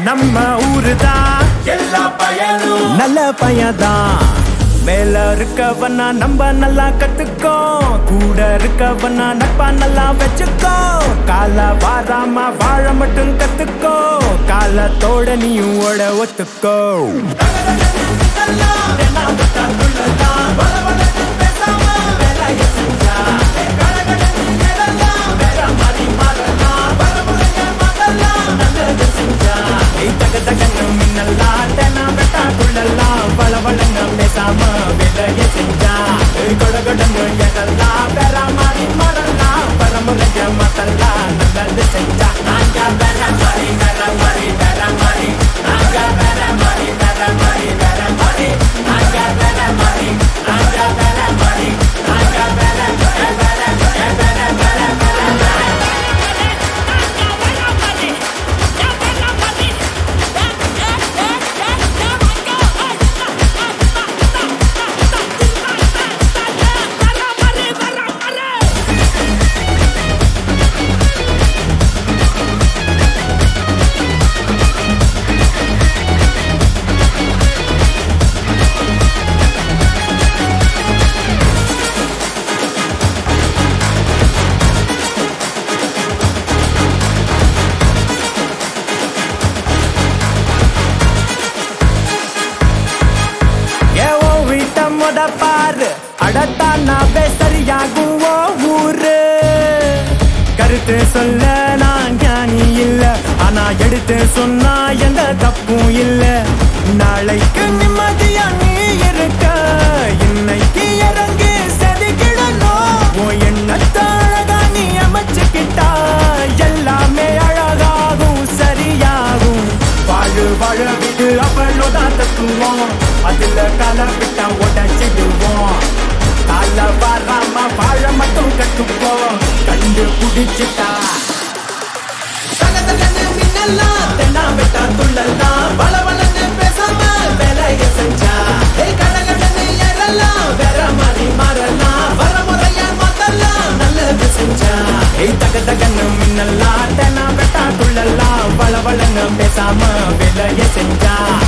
நம்ம ஊருதான் எல்லா பயனும் நல்ல பையன்தான். மேல இருக்கவனா நம்ம நல்லா கத்துக்கோ, கூட இருக்கவனா நட்பா நல்லா வச்சுக்கோ. கால வாராம வாழ மட்டும் கத்துக்கோ, காலத்தோட நீயும் ஓட ஒத்துக்கோ. பேசாம வேலைய செஞ்சா கொடகொடன்னு எதெல்லாம் வேற மாதிரி மாறலாம். பரமுறைய மத்தெல்லாம் நல்லது செஞ்சா நாங்க வேற மாதிரி வேற மாதிரி வேற மாதிரி நாங்க வேற மாதிரி வேற மாதிரி வேற மாதிரி நாங்க வேற மாதிரி நாங்க வேற மாதிரி நாங்க வேற வேற வேற வேற பாரு அடத்தானாவே சரியாகும் ஊரு. கருத்து சொல்ல நான் ஞானி இல்ல, ஆனா எடுத்து சொன்னா எந்த தப்பும் இல்ல. நாளைக்கு நிம்மதியா நீ இருக்க, இன்னைக்கு இறங்கி செதுக்கிடணும். உன் எண்ணத்தை அழகா நீ அமைச்சுக்கிட்டா எல்லாமே அழகாகும் சரியாகும். வாழு வாழ விட்டு அவளோதான் தத்துவோம், அதுல கால விட்டா உடச்சிடுவோம். கால வராம வாழ மட்டும் கட்டுப்போம், கண்டு குடிச்சுட்டா தென்னா விட்டா துள்ளலாம். வளவளன்னு பேசாம வேலைய செஞ்சா கடகடன்னு ஏறலாம். வேற மாதிரி மாறலாம், வரமுறையா மாத்தலாம். நல்லது செஞ்சா தக தகன்னு மின்னலாம். தென்னா விட்டா துள்ளலாம். வளவளன்னு பேசாம வேலைய செஞ்சா